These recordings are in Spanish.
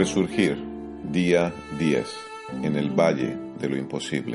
Resurgir, día 10, en el Valle de lo Imposible.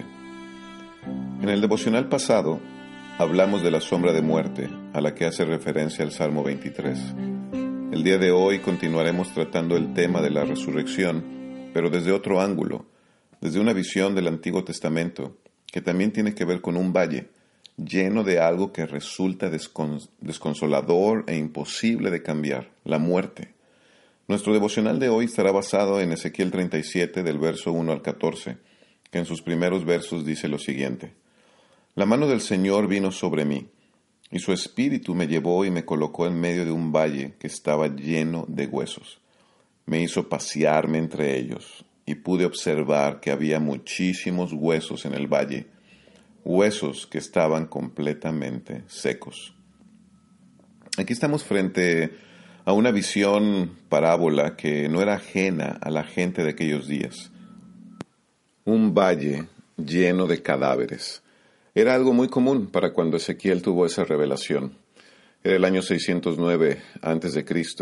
En el devocional pasado, hablamos de la sombra de muerte, a la que hace referencia el Salmo 23. El día de hoy continuaremos tratando el tema de la resurrección, pero desde otro ángulo, desde una visión del Antiguo Testamento, que también tiene que ver con un valle, lleno de algo que resulta desconsolador e imposible de cambiar, la muerte. Nuestro devocional de hoy estará basado en Ezequiel 37, del verso 1 al 14, que en sus primeros versos dice lo siguiente: La mano del Señor vino sobre mí, y su espíritu me llevó y me colocó en medio de un valle que estaba lleno de huesos. Me hizo pasearme entre ellos, y pude observar que había muchísimos huesos en el valle, huesos que estaban completamente secos. Aquí estamos frente a una visión parábola que no era ajena a la gente de aquellos días. Un valle lleno de cadáveres. Era algo muy común para cuando Ezequiel tuvo esa revelación. Era el año 609 a.C.,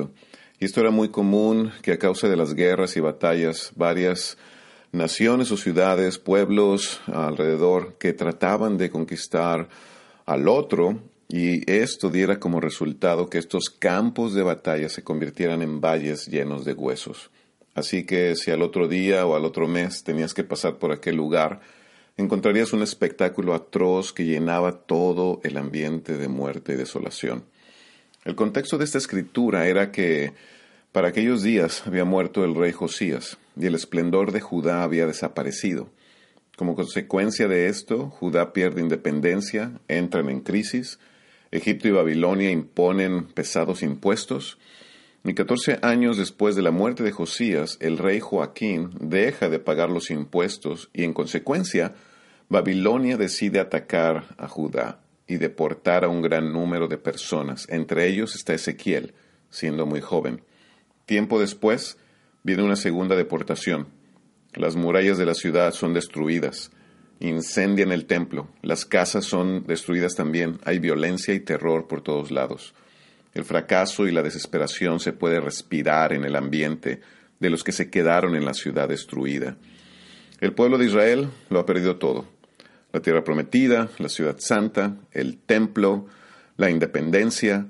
y esto era muy común que a causa de las guerras y batallas, varias naciones o ciudades, pueblos alrededor que trataban de conquistar al otro, y esto diera como resultado que estos campos de batalla se convirtieran en valles llenos de huesos. Así que si al otro día o al otro mes tenías que pasar por aquel lugar, encontrarías un espectáculo atroz que llenaba todo el ambiente de muerte y desolación. El contexto de esta escritura era que para aquellos días había muerto el rey Josías y el esplendor de Judá había desaparecido. Como consecuencia de esto, Judá pierde independencia, entran en crisis. Egipto y Babilonia imponen pesados impuestos, y 14 años después de la muerte de Josías, el rey Joaquín deja de pagar los impuestos y, en consecuencia, Babilonia decide atacar a Judá y deportar a un gran número de personas. Entre ellos está Ezequiel, siendo muy joven. Tiempo después, viene una segunda deportación. Las murallas de la ciudad son destruidas. Incendian el templo, las casas son destruidas también, hay violencia y terror por todos lados. El fracaso y la desesperación se puede respirar en el ambiente de los que se quedaron en la ciudad destruida. El pueblo de Israel lo ha perdido todo: la tierra prometida, la ciudad santa, el templo, la independencia.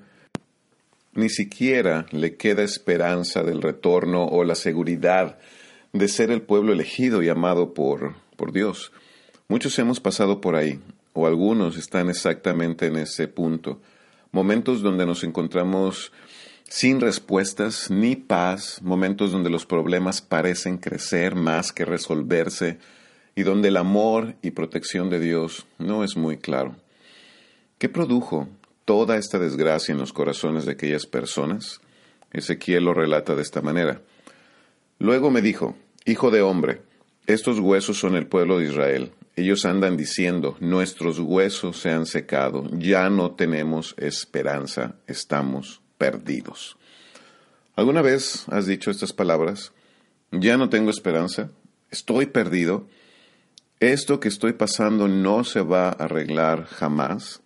Ni siquiera le queda esperanza del retorno o la seguridad de ser el pueblo elegido y amado por Dios. Muchos hemos pasado por ahí, o algunos están exactamente en ese punto. Momentos donde nos encontramos sin respuestas ni paz, momentos donde los problemas parecen crecer más que resolverse, y donde el amor y protección de Dios no es muy claro. ¿Qué produjo toda esta desgracia en los corazones de aquellas personas? Ezequiel lo relata de esta manera. Luego me dijo: Hijo de hombre, estos huesos son el pueblo de Israel. Ellos andan diciendo: nuestros huesos se han secado, ya no tenemos esperanza, estamos perdidos. ¿Alguna vez has dicho estas palabras? Ya no tengo esperanza, estoy perdido, esto que estoy pasando no se va a arreglar jamás.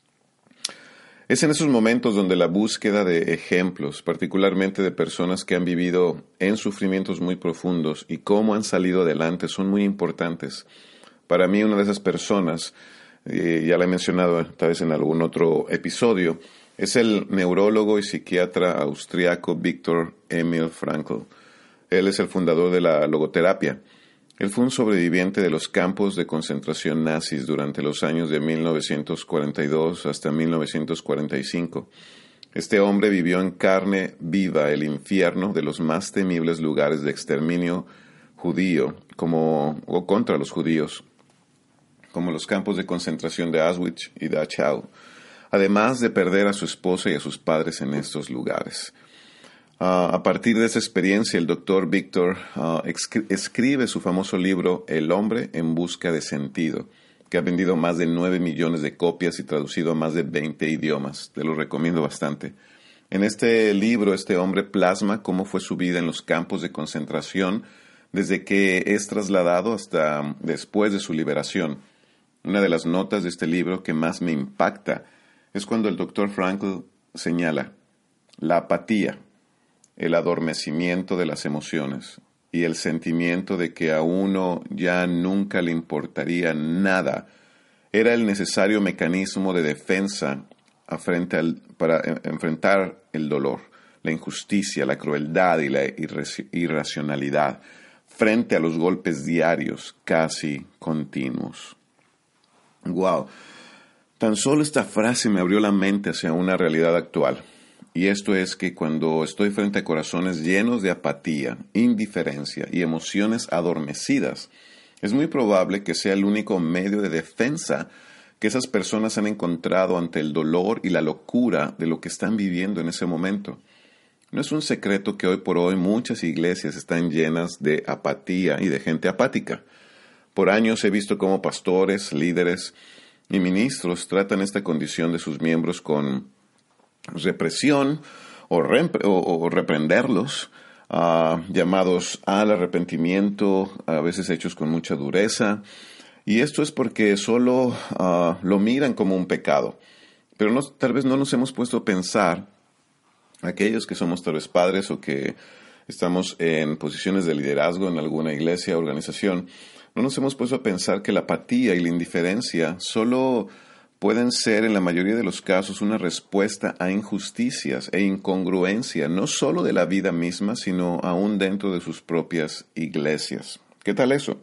Es en esos momentos donde la búsqueda de ejemplos, particularmente de personas que han vivido en sufrimientos muy profundos y cómo han salido adelante, son muy importantes. Para mí, una de esas personas, ya la he mencionado tal vez en algún otro episodio, es el neurólogo y psiquiatra austriaco Viktor Emil Frankl. Él es el fundador de la logoterapia. Él fue un sobreviviente de los campos de concentración nazis durante los años de 1942 hasta 1945. Este hombre vivió en carne viva el infierno de los más temibles lugares de exterminio judío o contra los judíos, como los campos de concentración de Auschwitz y Dachau, además de perder a su esposa y a sus padres en estos lugares. A partir de esa experiencia, el doctor Víctor escribe su famoso libro El hombre en busca de sentido, que ha vendido más de 9 millones de copias y traducido a más de 20 idiomas. Te lo recomiendo bastante. En este libro, este hombre plasma cómo fue su vida en los campos de concentración desde que es trasladado hasta después de su liberación. Una de las notas de este libro que más me impacta es cuando el doctor Frankl señala: la apatía, el adormecimiento de las emociones y el sentimiento de que a uno ya nunca le importaría nada era el necesario mecanismo de defensa para enfrentar el dolor, la injusticia, la crueldad y la irracionalidad frente a los golpes diarios casi continuos. Wow. Tan solo esta frase me abrió la mente hacia una realidad actual. Y esto es que cuando estoy frente a corazones llenos de apatía, indiferencia y emociones adormecidas, es muy probable que sea el único medio de defensa que esas personas han encontrado ante el dolor y la locura de lo que están viviendo en ese momento. No es un secreto que hoy por hoy muchas iglesias están llenas de apatía y de gente apática. Por años he visto cómo pastores, líderes y ministros tratan esta condición de sus miembros con represión o reprenderlos, llamados al arrepentimiento, a veces hechos con mucha dureza. Y esto es porque solo lo miran como un pecado. Pero tal vez no nos hemos puesto a pensar, aquellos que somos tal vez padres o que estamos en posiciones de liderazgo en alguna iglesia o organización, no nos hemos puesto a pensar que la apatía y la indiferencia solo pueden ser en la mayoría de los casos una respuesta a injusticias e incongruencia, no solo de la vida misma, sino aún dentro de sus propias iglesias. ¿Qué tal eso?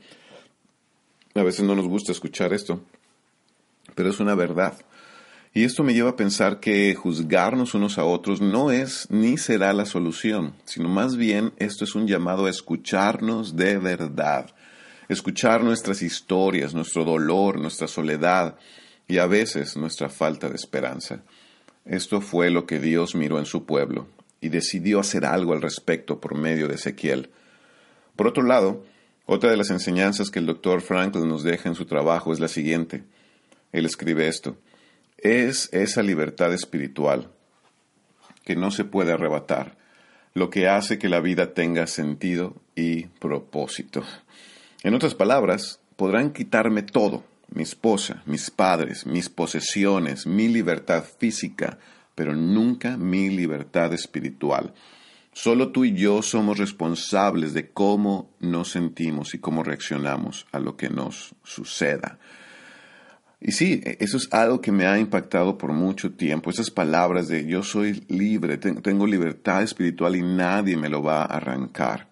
A veces no nos gusta escuchar esto, pero es una verdad. Y esto me lleva a pensar que juzgarnos unos a otros no es ni será la solución, sino más bien esto es un llamado a escucharnos de verdad, escuchar nuestras historias, nuestro dolor, nuestra soledad y a veces nuestra falta de esperanza. Esto fue lo que Dios miró en su pueblo y decidió hacer algo al respecto por medio de Ezequiel. Por otro lado, otra de las enseñanzas que el Dr. Frankl nos deja en su trabajo es la siguiente. Él escribe esto: es esa libertad espiritual que no se puede arrebatar lo que hace que la vida tenga sentido y propósito. En otras palabras, podrán quitarme todo, mi esposa, mis padres, mis posesiones, mi libertad física, pero nunca mi libertad espiritual. Solo tú y yo somos responsables de cómo nos sentimos y cómo reaccionamos a lo que nos suceda. Y sí, eso es algo que me ha impactado por mucho tiempo. Esas palabras de yo soy libre, tengo libertad espiritual y nadie me lo va a arrancar.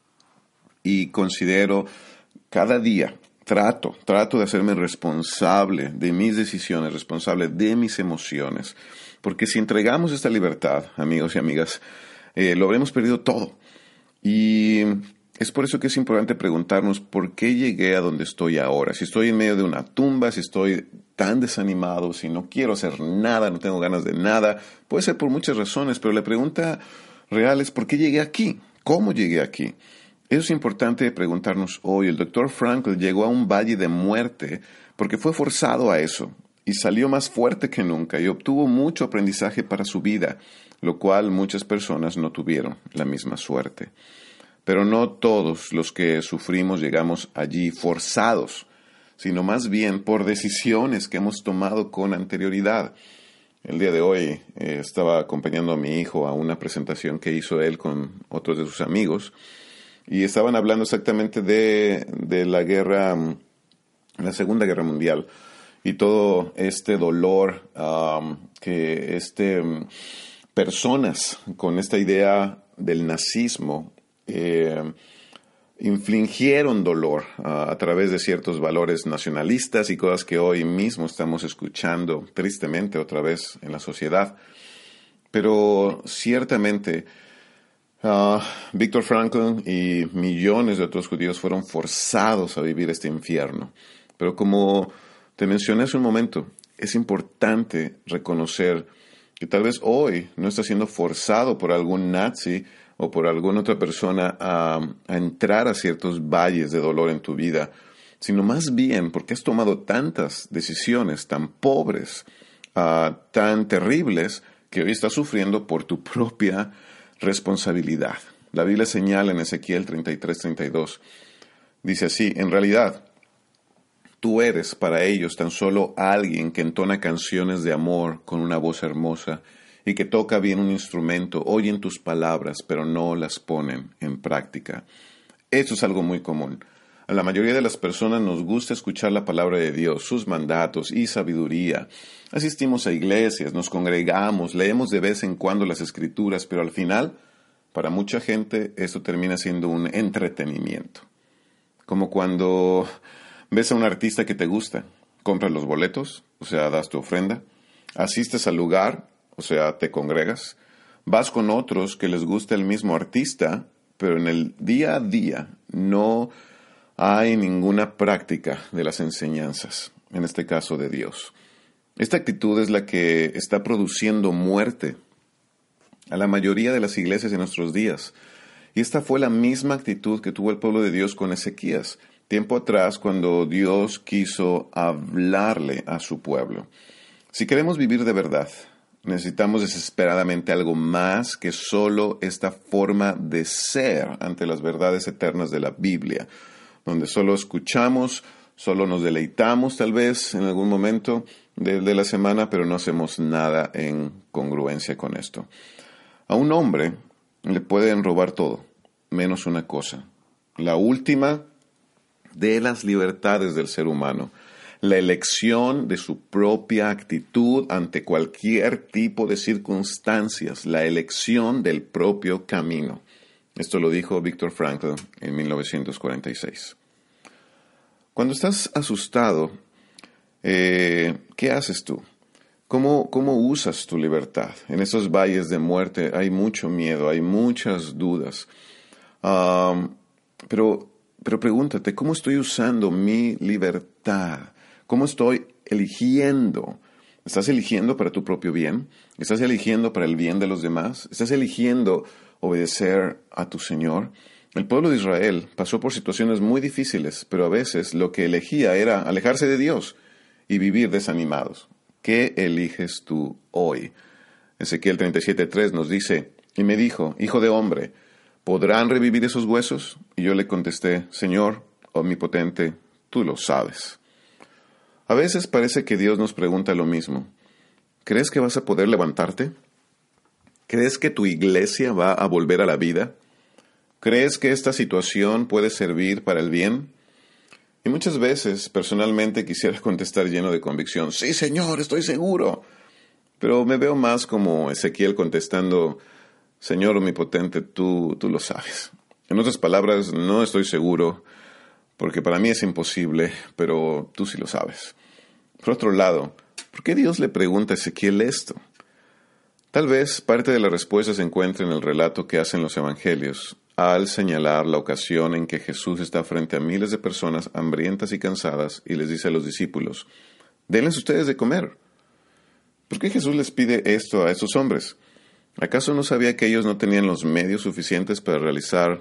Y considero cada día, trato de hacerme responsable de mis decisiones, responsable de mis emociones. Porque si entregamos esta libertad, amigos y amigas, lo habremos perdido todo. Y es por eso que es importante preguntarnos por qué llegué a donde estoy ahora. Si estoy en medio de una tumba, si estoy tan desanimado, si no quiero hacer nada, no tengo ganas de nada, puede ser por muchas razones, pero la pregunta real es ¿por qué llegué aquí? ¿Cómo llegué aquí? Eso es importante preguntarnos hoy. El Dr. Frankl llegó a un valle de muerte porque fue forzado a eso y salió más fuerte que nunca y obtuvo mucho aprendizaje para su vida, lo cual muchas personas no tuvieron la misma suerte. Pero no todos los que sufrimos llegamos allí forzados, sino más bien por decisiones que hemos tomado con anterioridad. El día de hoy estaba acompañando a mi hijo a una presentación que hizo él con otros de sus amigos y estaban hablando exactamente de la guerra, la Segunda Guerra Mundial y todo este dolor que personas con esta idea del nazismo infligieron dolor a través de ciertos valores nacionalistas y cosas que hoy mismo estamos escuchando tristemente otra vez en la sociedad. Pero ciertamente Viktor Frankl y millones de otros judíos fueron forzados a vivir este infierno. Pero como te mencioné hace un momento, es importante reconocer que tal vez hoy no estás siendo forzado por algún nazi o por alguna otra persona a entrar a ciertos valles de dolor en tu vida, sino más bien porque has tomado tantas decisiones tan pobres, tan terribles, que hoy estás sufriendo por tu propia responsabilidad. La Biblia señala en Ezequiel 33:32, dice así: en realidad, tú eres para ellos tan solo alguien que entona canciones de amor con una voz hermosa y que toca bien un instrumento, oyen tus palabras, pero no las ponen en práctica. Esto es algo muy común. A la mayoría de las personas nos gusta escuchar la palabra de Dios, sus mandatos y sabiduría. Asistimos a iglesias, nos congregamos, leemos de vez en cuando las Escrituras, pero al final, para mucha gente, esto termina siendo un entretenimiento. Como cuando ves a un artista que te gusta, compras los boletos, o sea, das tu ofrenda, asistes al lugar, o sea, te congregas, vas con otros que les gusta el mismo artista, pero en el día a día no hay ninguna práctica de las enseñanzas, en este caso de Dios. Esta actitud es la que está produciendo muerte a la mayoría de las iglesias en nuestros días. Y esta fue la misma actitud que tuvo el pueblo de Dios con Ezequías, tiempo atrás cuando Dios quiso hablarle a su pueblo. Si queremos vivir de verdad, necesitamos desesperadamente algo más que solo esta forma de ser ante las verdades eternas de la Biblia, donde solo escuchamos, solo nos deleitamos tal vez en algún momento de la semana, pero no hacemos nada en congruencia con esto. A un hombre le pueden robar todo, menos una cosa, la última de las libertades del ser humano, la elección de su propia actitud ante cualquier tipo de circunstancias, la elección del propio camino. Esto lo dijo Viktor Frankl en 1946. Cuando estás asustado, ¿qué haces tú? ¿Cómo usas tu libertad? En esos valles de muerte hay mucho miedo, hay muchas dudas. Pero pregúntate, ¿cómo estoy usando mi libertad? ¿Cómo estoy eligiendo? ¿Estás eligiendo para tu propio bien? ¿Estás eligiendo para el bien de los demás? ¿Estás eligiendo obedecer a tu Señor? El pueblo de Israel pasó por situaciones muy difíciles, pero a veces lo que elegía era alejarse de Dios y vivir desanimados. ¿Qué eliges tú hoy? Ezequiel 37:3 nos dice, y me dijo, hijo de hombre, ¿podrán revivir esos huesos? Y yo le contesté, Señor, omnipotente, tú lo sabes. A veces parece que Dios nos pregunta lo mismo. ¿Crees que vas a poder levantarte? ¿Crees que tu iglesia va a volver a la vida? ¿Crees que esta situación puede servir para el bien? Y muchas veces, personalmente, quisiera contestar lleno de convicción, sí, Señor, estoy seguro. Pero me veo más como Ezequiel contestando, Señor omnipotente, tú lo sabes. En otras palabras, no estoy seguro, porque para mí es imposible, pero tú sí lo sabes. Por otro lado, ¿por qué Dios le pregunta a Ezequiel esto? Tal vez parte de la respuesta se encuentra en el relato que hacen los evangelios, al señalar la ocasión en que Jesús está frente a miles de personas hambrientas y cansadas y les dice a los discípulos, denles ustedes de comer. ¿Por qué Jesús les pide esto a estos hombres? ¿Acaso no sabía que ellos no tenían los medios suficientes para realizar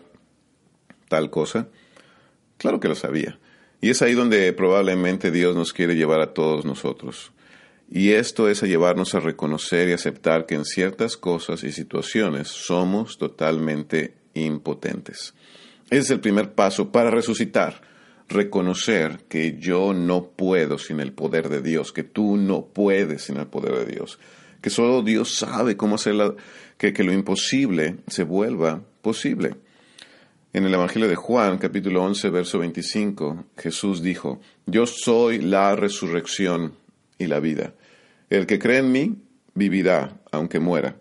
tal cosa? Claro que lo sabía. Y es ahí donde probablemente Dios nos quiere llevar a todos nosotros. Y esto es a llevarnos a reconocer y aceptar que en ciertas cosas y situaciones somos totalmente impotentes. Ese es el primer paso para resucitar. Reconocer que yo no puedo sin el poder de Dios, que tú no puedes sin el poder de Dios, que solo Dios sabe cómo hacer que lo imposible se vuelva posible. En el Evangelio de Juan, capítulo 11, verso 25, Jesús dijo, yo soy la resurrección y la vida. El que cree en mí, vivirá, aunque muera.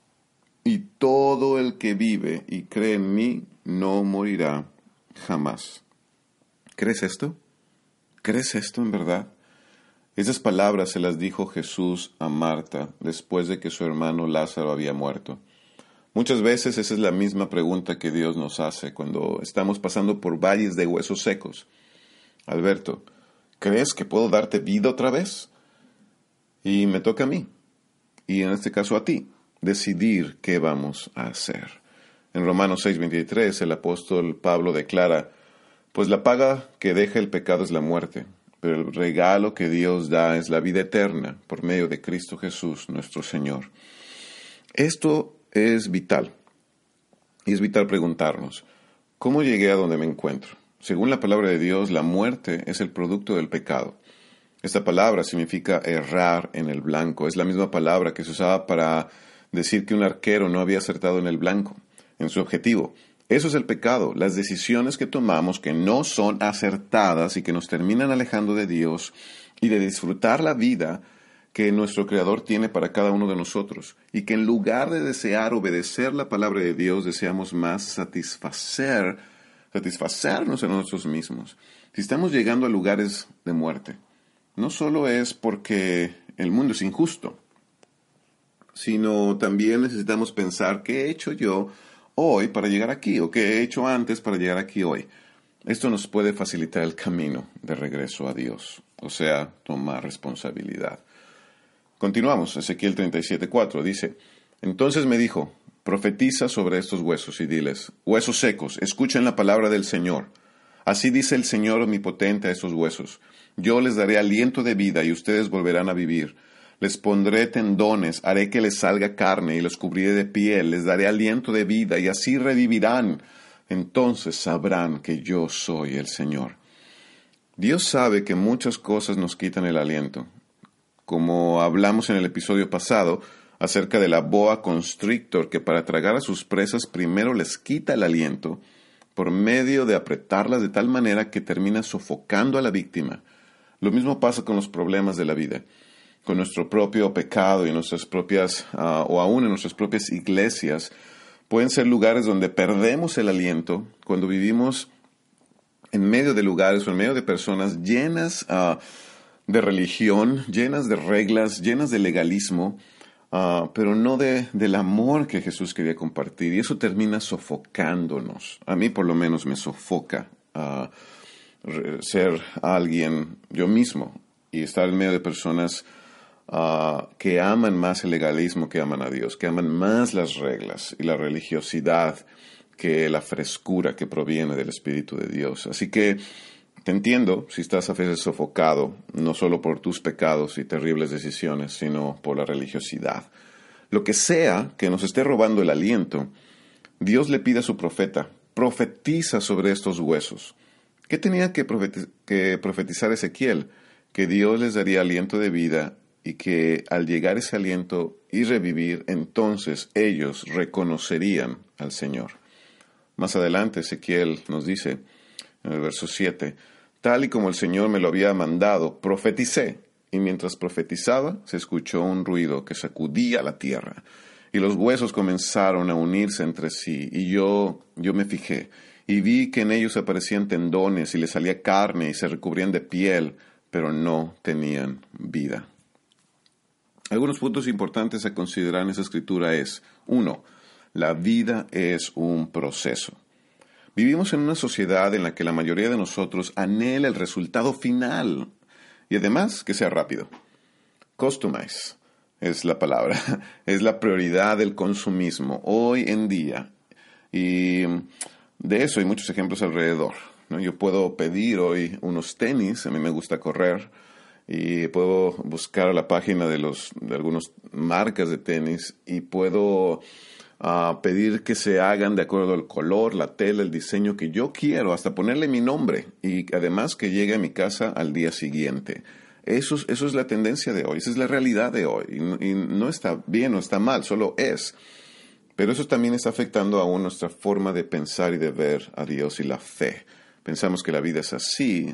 Y todo el que vive y cree en mí, no morirá jamás. ¿Crees esto? ¿Crees esto en verdad? Esas palabras se las dijo Jesús a Marta después de que su hermano Lázaro había muerto. Muchas veces esa es la misma pregunta que Dios nos hace cuando estamos pasando por valles de huesos secos. Alberto, ¿crees que puedo darte vida otra vez? Y me toca a mí, y en este caso a ti, decidir qué vamos a hacer. En Romanos 6:23 el apóstol Pablo declara, pues la paga que deja el pecado es la muerte, pero el regalo que Dios da es la vida eterna por medio de Cristo Jesús, nuestro Señor. Esto es vital, y es vital preguntarnos, ¿cómo llegué a donde me encuentro? Según la palabra de Dios, la muerte es el producto del pecado. Esta palabra significa errar en el blanco. Es la misma palabra que se usaba para decir que un arquero no había acertado en el blanco, en su objetivo. Eso es el pecado, las decisiones que tomamos que no son acertadas y que nos terminan alejando de Dios y de disfrutar la vida que nuestro Creador tiene para cada uno de nosotros, y que en lugar de desear obedecer la palabra de Dios, deseamos más satisfacernos en nosotros mismos. Si estamos llegando a lugares de muerte, no solo es porque el mundo es injusto, sino también necesitamos pensar qué he hecho yo hoy para llegar aquí, o qué he hecho antes para llegar aquí hoy. Esto nos puede facilitar el camino de regreso a Dios, o sea, tomar responsabilidad. Continuamos, Ezequiel 37:4 dice, entonces me dijo, profetiza sobre estos huesos y diles, huesos secos, escuchen la palabra del Señor. Así dice el Señor omnipotente a estos huesos, yo les daré aliento de vida y ustedes volverán a vivir. Les pondré tendones, haré que les salga carne y los cubriré de piel, les daré aliento de vida y así revivirán. Entonces sabrán que yo soy el Señor. Dios sabe que muchas cosas nos quitan el aliento. Como hablamos en el episodio pasado acerca de la boa constrictor que para tragar a sus presas primero les quita el aliento por medio de apretarlas de tal manera que termina sofocando a la víctima. Lo mismo pasa con los problemas de la vida, con nuestro propio pecado y nuestras propias, o aún en nuestras propias iglesias. Pueden ser lugares donde perdemos el aliento cuando vivimos en medio de lugares o en medio de personas llenas de religión, llenas de reglas, llenas de legalismo, pero no del amor que Jesús quería compartir. Y eso termina sofocándonos. A mí por lo menos me sofoca ser alguien yo mismo y estar en medio de personas que aman más el legalismo que aman a Dios, que aman más las reglas y la religiosidad que la frescura que proviene del Espíritu de Dios. Así que te entiendo si estás a veces sofocado, no solo por tus pecados y terribles decisiones, sino por la religiosidad. Lo que sea que nos esté robando el aliento, Dios le pide a su profeta, profetiza sobre estos huesos. ¿Qué tenía que profetizar Ezequiel? Que Dios les daría aliento de vida y que al llegar ese aliento y revivir, entonces ellos reconocerían al Señor. Más adelante Ezequiel nos dice, en el verso 7, tal y como el Señor me lo había mandado, profeticé, y mientras profetizaba se escuchó un ruido que sacudía la tierra, y los huesos comenzaron a unirse entre sí, y yo me fijé, y vi que en ellos aparecían tendones, y les salía carne, y se recubrían de piel, pero no tenían vida. Algunos puntos importantes a considerar en esa escritura es, 1. La vida es un proceso. Vivimos en una sociedad en la que la mayoría de nosotros anhela el resultado final y además que sea rápido. Customize es la palabra, es la prioridad del consumismo hoy en día. Y de eso hay muchos ejemplos alrededor, ¿no? Yo puedo pedir hoy unos tenis, a mí me gusta correr, y puedo buscar la página de algunas marcas de tenis y puedo pedir que se hagan de acuerdo al color, la tela, el diseño que yo quiero, hasta ponerle mi nombre y además que llegue a mi casa al día siguiente. Eso es la tendencia de hoy, esa es la realidad de hoy y no está bien o está mal, solo es. Pero eso también está afectando aún nuestra forma de pensar y de ver a Dios y la fe. Pensamos que la vida es así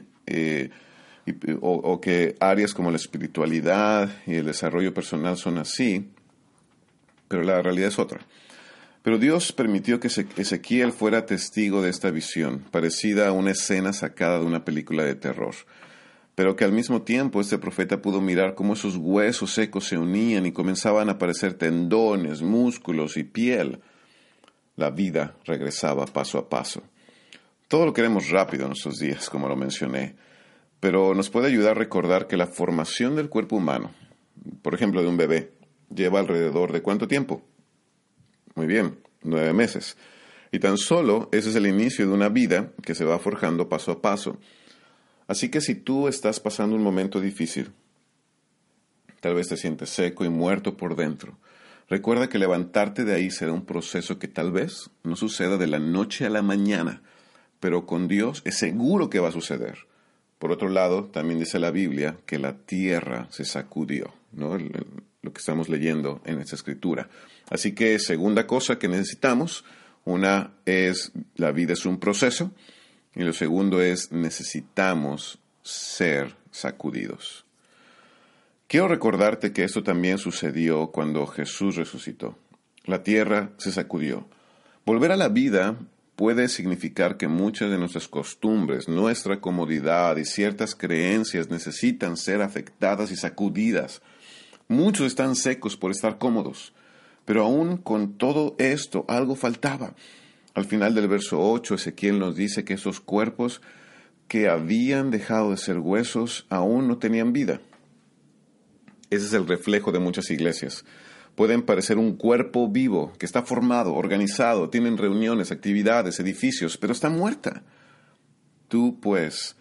o que áreas como la espiritualidad y el desarrollo personal son así, pero la realidad es otra. Pero Dios permitió que Ezequiel fuera testigo de esta visión, parecida a una escena sacada de una película de terror, pero que al mismo tiempo este profeta pudo mirar cómo esos huesos secos se unían y comenzaban a aparecer tendones, músculos y piel. La vida regresaba paso a paso. Todo lo queremos rápido en nuestros días, como lo mencioné, pero nos puede ayudar a recordar que la formación del cuerpo humano, por ejemplo de un bebé, lleva alrededor de ¿cuánto tiempo? Muy bien, 9 meses. Y tan solo ese es el inicio de una vida que se va forjando paso a paso. Así que si tú estás pasando un momento difícil, tal vez te sientes seco y muerto por dentro, recuerda que levantarte de ahí será un proceso que tal vez no suceda de la noche a la mañana, pero con Dios es seguro que va a suceder. Por otro lado, también dice la Biblia que la tierra se sacudió, ¿no? lo que estamos leyendo en esta escritura. Así que segunda cosa que necesitamos, una es la vida es un proceso, y lo segundo es necesitamos ser sacudidos. Quiero recordarte que esto también sucedió cuando Jesús resucitó. La tierra se sacudió. Volver a la vida puede significar que muchas de nuestras costumbres, nuestra comodidad y ciertas creencias necesitan ser afectadas y sacudidas. Muchos están secos por estar cómodos, pero aún con todo esto algo faltaba. Al final del verso 8, Ezequiel nos dice que esos cuerpos que habían dejado de ser huesos aún no tenían vida. Ese es el reflejo de muchas iglesias. Pueden parecer un cuerpo vivo, que está formado, organizado, tienen reuniones, actividades, edificios, pero está muerta. Tú, pues,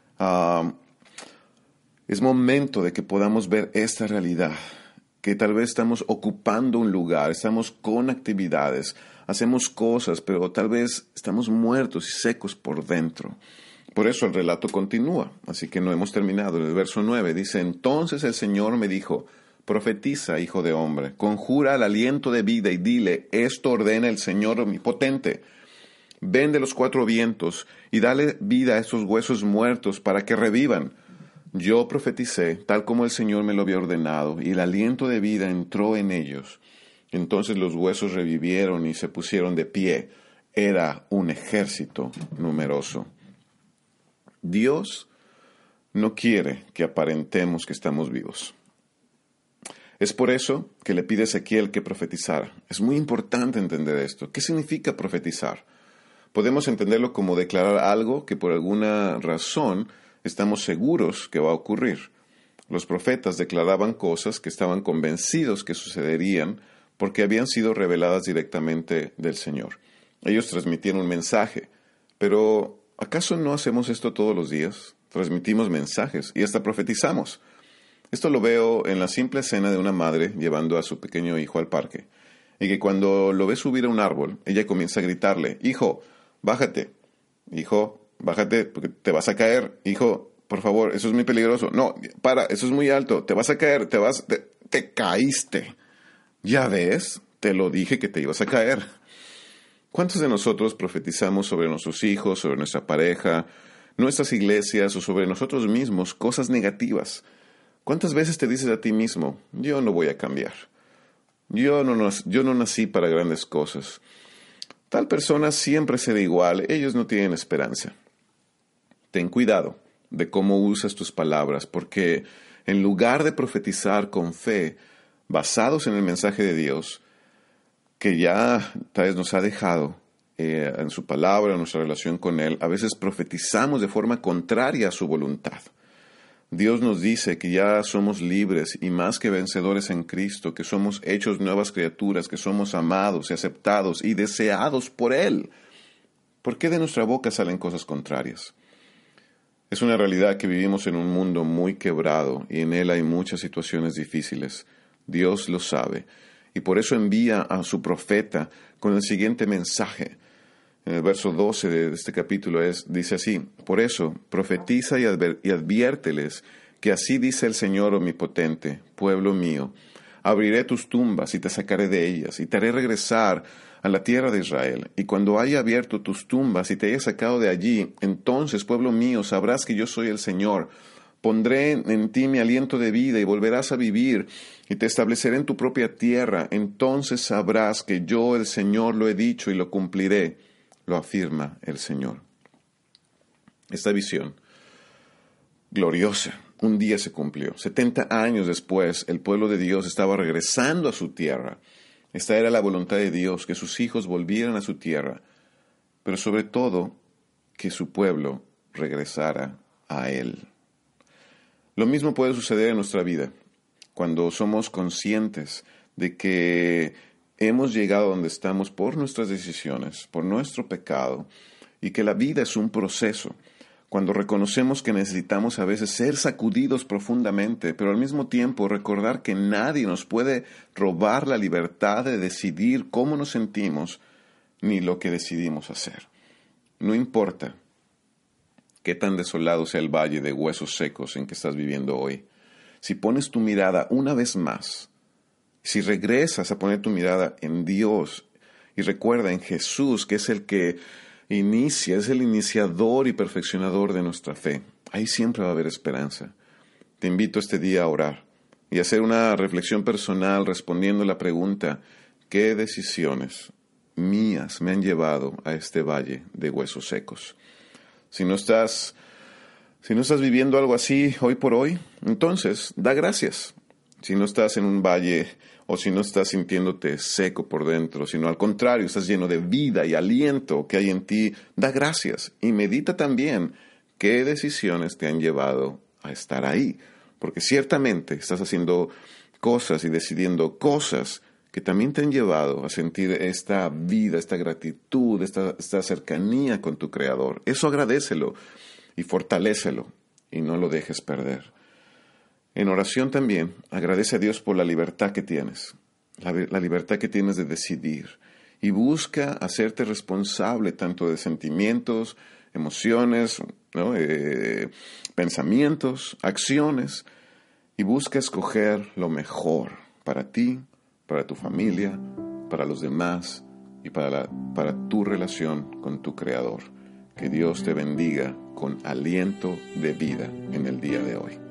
es momento de que podamos ver esta realidad, que tal vez estamos ocupando un lugar, estamos con actividades, hacemos cosas, pero tal vez estamos muertos y secos por dentro. Por eso el relato continúa, así que no hemos terminado. En el verso 9 dice, entonces el Señor me dijo, profetiza, hijo de hombre, conjura al aliento de vida y dile, esto ordena el Señor omnipotente. Ven de los 4 vientos y dale vida a estos huesos muertos para que revivan. Yo profeticé, tal como el Señor me lo había ordenado, y el aliento de vida entró en ellos. Entonces los huesos revivieron y se pusieron de pie. Era un ejército numeroso. Dios no quiere que aparentemos que estamos vivos. Es por eso que le pide a Ezequiel que profetizara. Es muy importante entender esto. ¿Qué significa profetizar? Podemos entenderlo como declarar algo que por alguna razón estamos seguros que va a ocurrir. Los profetas declaraban cosas que estaban convencidos que sucederían porque habían sido reveladas directamente del Señor. Ellos transmitían un mensaje, pero ¿acaso no hacemos esto todos los días? Transmitimos mensajes y hasta profetizamos. Esto lo veo en la simple escena de una madre llevando a su pequeño hijo al parque, y que cuando lo ve subir a un árbol, ella comienza a gritarle, hijo, bájate, hijo, bájate porque te vas a caer, hijo, por favor, eso es muy peligroso, no, para, eso es muy alto, te vas a caer, te caíste. Ya ves, te lo dije que te ibas a caer. ¿Cuántos de nosotros profetizamos sobre nuestros hijos, sobre nuestra pareja, nuestras iglesias o sobre nosotros mismos cosas negativas? ¿Cuántas veces te dices a ti mismo, yo no voy a cambiar? Yo no nací para grandes cosas. Tal persona siempre será igual, ellos no tienen esperanza. Ten cuidado de cómo usas tus palabras, porque en lugar de profetizar con fe, basados en el mensaje de Dios, que ya tal vez nos ha dejado en su palabra, en nuestra relación con Él, a veces profetizamos de forma contraria a su voluntad. Dios nos dice que ya somos libres y más que vencedores en Cristo, que somos hechos nuevas criaturas, que somos amados y aceptados y deseados por Él. ¿Por qué de nuestra boca salen cosas contrarias? Es una realidad que vivimos en un mundo muy quebrado y en él hay muchas situaciones difíciles. Dios lo sabe y por eso envía a su profeta con el siguiente mensaje. En el verso 12 de este capítulo dice así, por eso profetiza y adviérteles que así dice el Señor omnipotente, pueblo mío, abriré tus tumbas y te sacaré de ellas y te haré regresar a la tierra de Israel. Y cuando haya abierto tus tumbas y te haya sacado de allí, entonces, pueblo mío, sabrás que yo soy el Señor. Pondré en ti mi aliento de vida y volverás a vivir y te estableceré en tu propia tierra. Entonces sabrás que yo, el Señor, lo he dicho y lo cumpliré. Lo afirma el Señor. Esta visión gloriosa un día se cumplió. 70 años después, el pueblo de Dios estaba regresando a su tierra. Esta era la voluntad de Dios, que sus hijos volvieran a su tierra, pero sobre todo, que su pueblo regresara a Él. Lo mismo puede suceder en nuestra vida, cuando somos conscientes de que hemos llegado a donde estamos por nuestras decisiones, por nuestro pecado, y que la vida es un proceso. Cuando reconocemos que necesitamos a veces ser sacudidos profundamente, pero al mismo tiempo recordar que nadie nos puede robar la libertad de decidir cómo nos sentimos ni lo que decidimos hacer. No importa qué tan desolado sea el valle de huesos secos en que estás viviendo hoy. Si pones tu mirada una vez más Si regresas a poner tu mirada en Dios y recuerda en Jesús, que es el que inicia, es el iniciador y perfeccionador de nuestra fe, ahí siempre va a haber esperanza. Te invito este día a orar y a hacer una reflexión personal respondiendo la pregunta: ¿qué decisiones mías me han llevado a este valle de huesos secos? Si no estás viviendo algo así hoy por hoy, entonces da gracias. Si no estás en un valle o si no estás sintiéndote seco por dentro, sino al contrario, estás lleno de vida y aliento que hay en ti, da gracias y medita también qué decisiones te han llevado a estar ahí. Porque ciertamente estás haciendo cosas y decidiendo cosas que también te han llevado a sentir esta vida, esta gratitud, esta cercanía con tu Creador. Eso agradécelo y fortalécelo y no lo dejes perder. En oración también agradece a Dios por la libertad que tienes, la libertad que tienes de decidir, y busca hacerte responsable tanto de sentimientos, emociones, ¿no? Pensamientos, acciones, y busca escoger lo mejor para ti, para tu familia, para los demás y para tu relación con tu Creador. Que Dios te bendiga con aliento de vida en el día de hoy.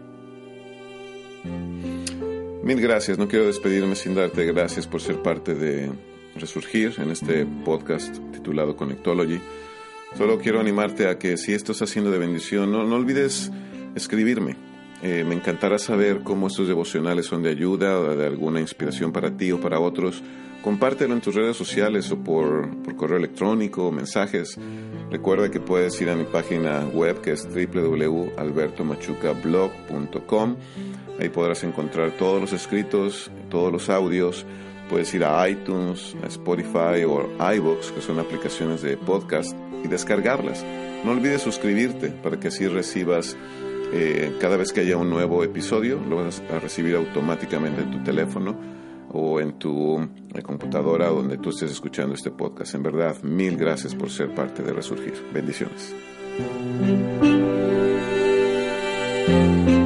Mil gracias. No quiero despedirme sin darte gracias por ser parte de Resurgir en este podcast titulado Connectology. Solo quiero animarte a que si esto está siendo de bendición, no olvides escribirme. Me encantará saber cómo estos devocionales son de ayuda o de alguna inspiración para ti o para otros. Compártelo en tus redes sociales o por correo electrónico o mensajes. Recuerda que puedes ir a mi página web, que es www.albertomachucablog.com. Ahí podrás encontrar todos los escritos, todos los audios. Puedes ir a iTunes, a Spotify o iVoox, que son aplicaciones de podcast, y descargarlas. No olvides suscribirte para que así recibas cada vez que haya un nuevo episodio, lo vas a recibir automáticamente en tu teléfono o en tu computadora donde tú estés escuchando este podcast. En verdad, mil gracias por ser parte de Resurgir. Bendiciones.